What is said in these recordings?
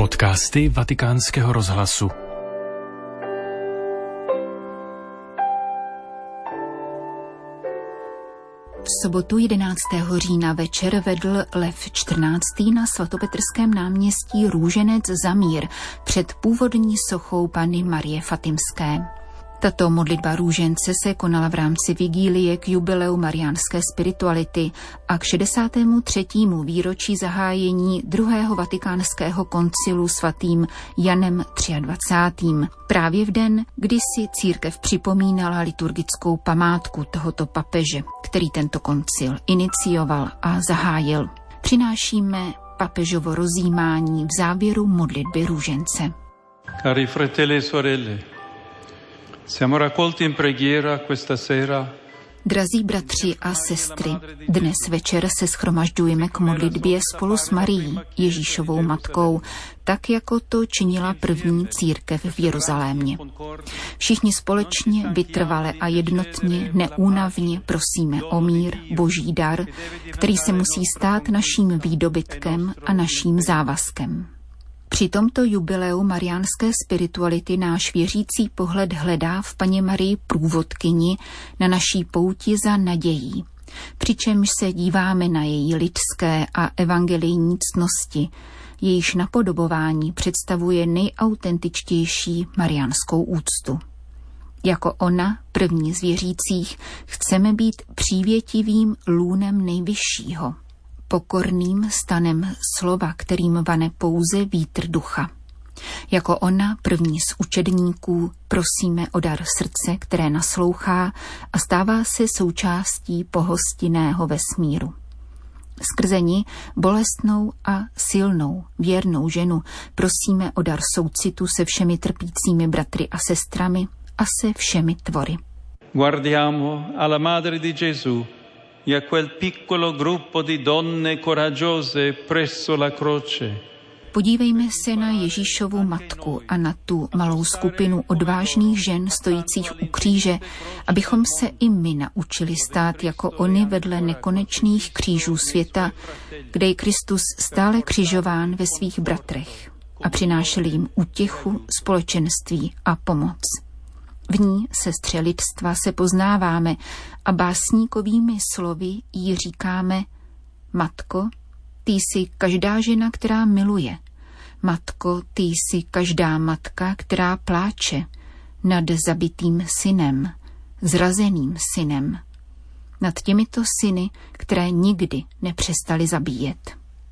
Podcasty Vatikánského rozhlasu. V sobotu 11. října večer vedl Lev XIV. Na svatopetrském náměstí růženec za mír před původní sochou Panny Marie Fatimské. Tato modlitba růžence se konala v rámci vigílie k jubileu mariánské spirituality a k 63. výročí zahájení druhého vatikánského koncilu svatým Janem 23. Právě v den, kdy si církev připomínala liturgickou památku tohoto papeže, který tento koncil inicioval a zahájil. Přinášíme papežovo rozjímání v závěru modlitby růžence. Cari fratelli e sorelle, siamo raccolti in preghiera questa sera. Drazí bratři a sestry, dnes večer se shromažďujeme k modlitbě spolu s Marií, Ježíšovou matkou, tak jako to činila první církev v Jeruzalémě. Všichni společně, vytrvale a jednotně, neúnavně prosíme o mír, boží dar, který se musí stát naším výdobytkem a naším závazkem. Při tomto jubileu mariánské spirituality náš věřící pohled hledá v Panně Marii průvodkyni na naší pouti za nadějí, přičemž se díváme na její lidské a evangelijní ctnosti, jejíž napodobování představuje nejautentičtější mariánskou úctu. Jako ona, první z věřících, chceme být přívětivým lůnem nejvyššího, pokorným stanem slova, kterým vane pouze vítr ducha. Jako ona, první z učedníků, prosíme o dar srdce, které naslouchá a stává se součástí pohostinného vesmíru. Skrze ní, bolestnou a silnou, věrnou ženu, prosíme o dar soucitu se všemi trpícími bratry a sestrami a se všemi tvory. Guardiamo alla Madre di Gesù e a quel piccolo gruppo di donne coraggiose presso la croce. Podívejme se na Ježíšovu matku a na tu malou skupinu odvážných žen stojících u kříže, abychom se i my naučili stát jako oni vedle nekonečných křížů světa, kde je Kristus stále křižován ve svých bratrech a přinášel jim útěchu, společenství a pomoc. V ní, sestře lidstva, se poznáváme a básníkovými slovy jí říkáme: Matko, ty jsi každá žena, která miluje. Matko, ty jsi každá matka, která pláče nad zabitým synem, zrazeným synem, nad těmito syny, které nikdy nepřestali zabíjet.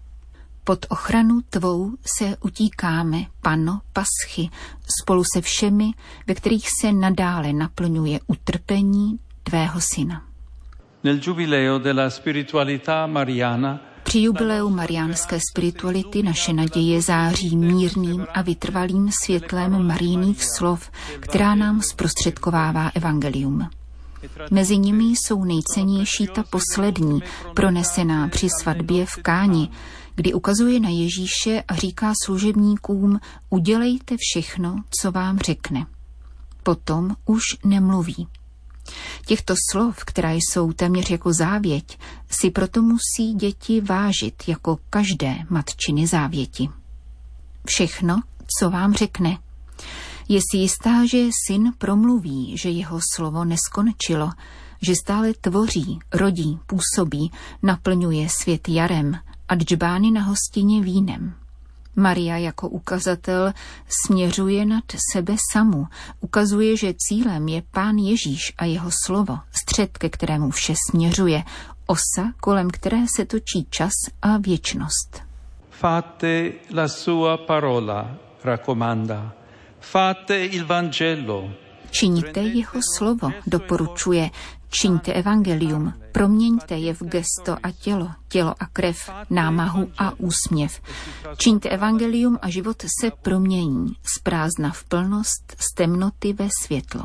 Pod ochranu tvou se utíkáme, Panno Paschy, spolu se všemi, ve kterých se nadále naplňuje utrpení tvého syna. Nel giubileo della spiritualità mariana při jubileu mariánské spirituality naše naděje září mírným a vytrvalým světlem Marijných slov, která nám zprostředkovává evangelium. Mezi nimi jsou nejcennější ta poslední, pronesená při svatbě v Káni, kdy ukazuje na Ježíše a říká služebníkům: udělejte všechno, co vám řekne. Potom už nemluví. Těchto slov, která jsou téměř jako závěť, si proto musí děti vážit jako každé matčiny závěti. Všechno, co vám řekne. Je si jistá, že syn promluví, že jeho slovo neskončilo, že stále tvoří, rodí, působí, naplňuje svět jarem a džbány na hostině vínem. Maria jako ukazatel směřuje nad sebe samu, ukazuje, že cílem je Pán Ježíš a jeho slovo, střed, ke kterému vše směřuje, osa, kolem které se točí čas a věčnost. Fate la sua parola, raccomanda. Fate il Vangelo. Čiňte jeho slovo, doporučuje. Čiňte evangelium, proměňte je v gesto a tělo a krev, námahu a úsměv. Čiňte evangelium a život se promění, z prázdna v plnost, z temnoty ve světlo.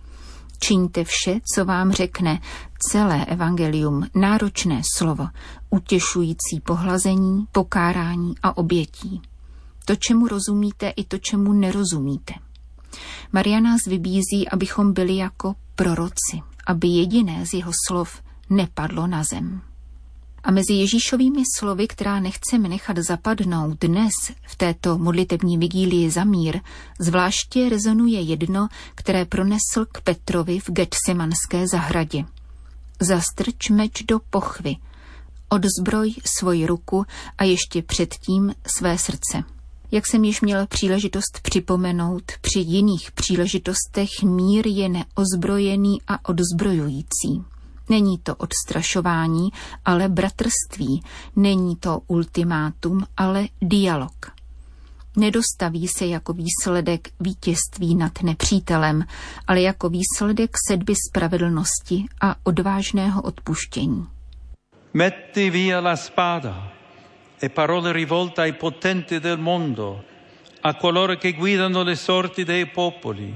Čiňte vše, co vám řekne, celé evangelium, náročné slovo, utěšující pohlazení, pokárání a obětí. To, čemu rozumíte, i to, čemu nerozumíte. Maria nás vybízí, abychom byli jako proroci, aby jediné z jeho slov nepadlo na zem. A mezi Ježíšovými slovy, která nechceme nechat zapadnout dnes v této modlitební vigílii za mír, zvláště rezonuje jedno, které pronesl k Petrovi v Getsemanské zahradě. Zastrč meč do pochvy, odzbroj svoji ruku a ještě předtím své srdce. Jak jsem již měl příležitost připomenout, při jiných příležitostech mír je neozbrojený a odzbrojující. Není to odstrašování, ale bratrství. Není to ultimátum, ale dialog. Nedostaví se jako výsledek vítězství nad nepřítelem, ale jako výsledek sedby spravedlnosti a odvážného odpuštění. Metti via la spada e parole rivolte ai potenti del mondo, a coloro che guidano le sorti dei popoli.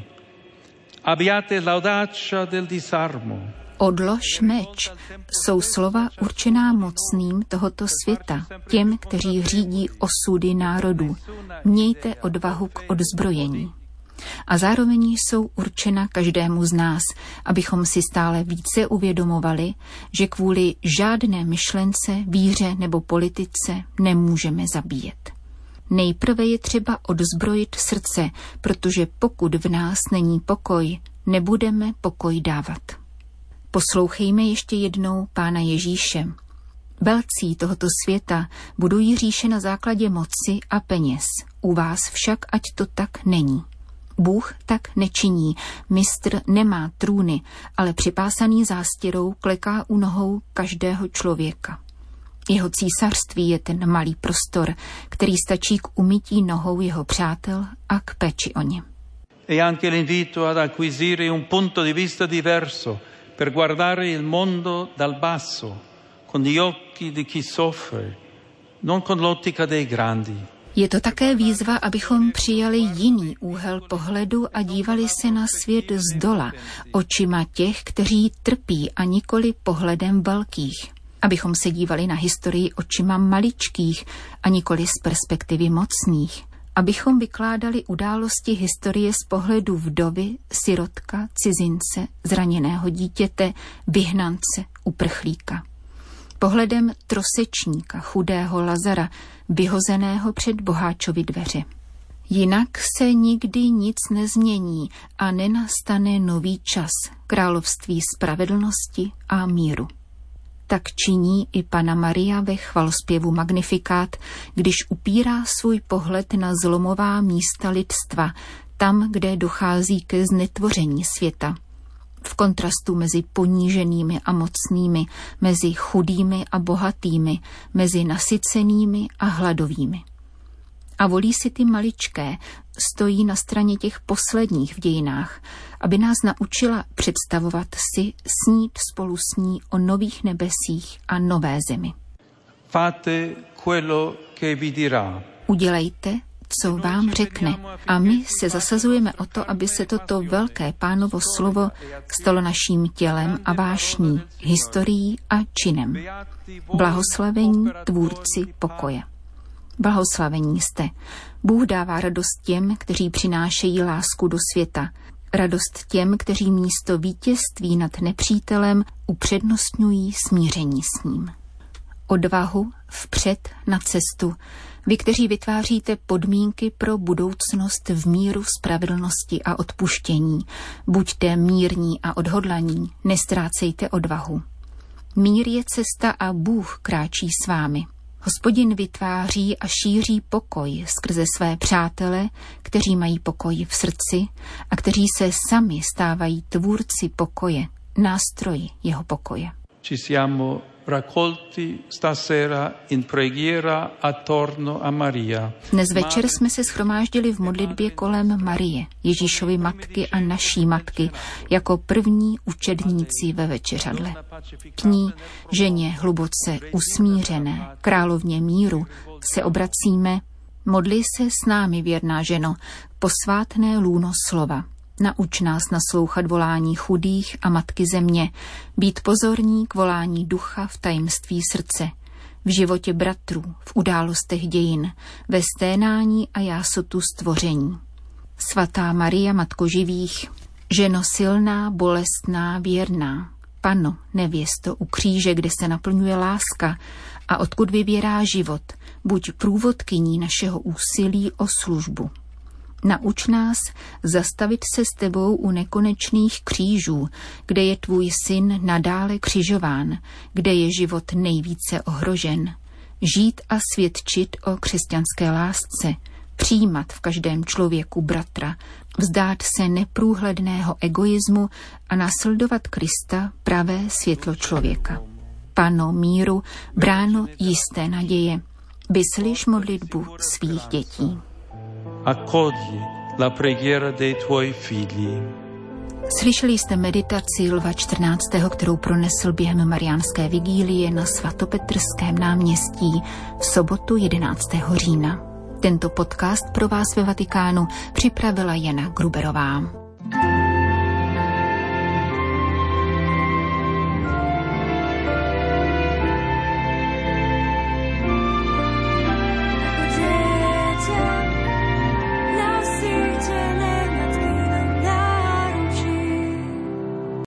Abbiate l'audacia del disarmo. Odlož meč jsou slova určená mocným tohoto světa, těm, kteří řídí osudy národů. Mějte odvahu k odzbrojení. A zároveň jsou určena každému z nás, abychom si stále více uvědomovali, že kvůli žádné myšlence, víře nebo politice nemůžeme zabíjet. Nejprve je třeba odzbrojit srdce, protože pokud v nás není pokoj, nebudeme pokoj dávat. Poslouchejme ještě jednou Pána Ježíše. Velcí tohoto světa budují říše na základě moci a peněz. U vás však ať to tak není. Bůh tak nečiní, mistr nemá trůny, ale připásaný zástěrou kleká u nohou každého člověka. Jeho císařství je ten malý prostor, který stačí k umytí nohou jeho přátel a k péči o ně. E anche l'invito ad acquisire un punto di vista diverso per guardare il mondo dal basso, con gli occhi di chi soffre, non con l'ottica dei grandi. Je to také výzva, abychom přijali jiný úhel pohledu a dívali se na svět zdola, očima těch, kteří trpí a nikoli pohledem velkých. Abychom se dívali na historii očima maličkých a nikoli z perspektivy mocných. Abychom vykládali události historie z pohledu vdovy, sirotka, cizince, zraněného dítěte, vyhnance, uprchlíka. Pohledem trosečníka, chudého Lazara, vyhozeného před boháčovi dveře. Jinak se nikdy nic nezmění a nenastane nový čas království spravedlnosti a míru. Tak činí i Panna Maria ve chvalozpěvu Magnifikát, když upírá svůj pohled na zlomová místa lidstva, tam, kde dochází ke znetvoření světa. V kontrastu mezi poníženými a mocnými, mezi chudými a bohatými, mezi nasycenými a hladovými. A volí si ty maličké, stojí na straně těch posledních v dějinách, aby nás naučila představovat si, snít spolu s ní o nových nebesích a nové zemi. Fate quello che vi dirà. Udělejte, co vám řekne. A my se zasazujeme o to, aby se toto velké Pánovo slovo stalo naším tělem a vášní, historií a činem. Blahoslavení tvůrci pokoje. Blahoslavení jste. Bůh dává radost těm, kteří přinášejí lásku do světa. Radost těm, kteří místo vítězství nad nepřítelem upřednostňují smíření s ním. Odvahu vpřed na cestu. Vy, kteří vytváříte podmínky pro budoucnost v míru, spravedlnosti a odpuštění. Buďte mírní a odhodlaní, nestrácejte odvahu. Mír je cesta a Bůh kráčí s vámi. Hospodin vytváří a šíří pokoj skrze své přátele, kteří mají pokoj v srdci a kteří se sami stávají tvůrci pokoje, nástroji jeho pokoje. Ci siamo raccolti stasera in preghiera attorno a Maria. Dnes večer jsme se shromáždili v modlitbě kolem Marie, Ježíšovy matky a naší matky, jako první učedníci ve večeřadle. K ní, ženě hluboce usmířené, královně míru, se obracíme: modli se s námi, věrná ženo, posvátné lůno slova. Nauč nás naslouchat volání chudých a matky země, být pozorní k volání ducha v tajemství srdce, v životě bratrů, v událostech dějin, ve sténání a jásotu stvoření. Svatá Maria, Matko živých, ženo silná, bolestná, věrná, Panno, nevěsto, u kříže, kde se naplňuje láska a odkud vybírá život, buď průvodkyní našeho úsilí o službu. Nauč nás zastavit se s tebou u nekonečných křížů, kde je tvůj syn nadále křižován, kde je život nejvíce ohrožen. Žít a svědčit o křesťanské lásce, přijímat v každém člověku bratra, vzdát se neprůhledného egoismu a následovat Krista, pravé světlo člověka. Panno míru, bráno jisté naděje, vyslyš modlitbu svých dětí. Accogli la preghiera dei tuoi figli. Slyšeli jste meditaci Lva 14., kterou pronesl během mariánské vigílie na svatopetrském náměstí v sobotu 11. října. Tento podcast pro vás ve Vatikánu připravila Jana Gruberová.